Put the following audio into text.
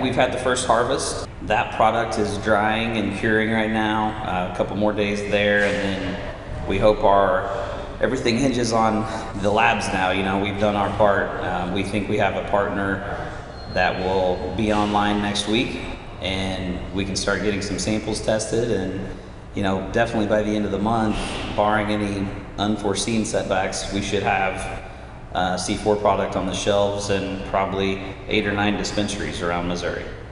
we've had the first harvest. That product is drying and curing right now. A couple more days there, and then we hope everything hinges on the labs now. You know, we've done our part. We think we have a partner that will be online next week, and we can start getting some samples tested, and you know, definitely by the end of the month, barring any unforeseen setbacks, we should have C4 product on the shelves in probably 8 or 9 dispensaries around Missouri.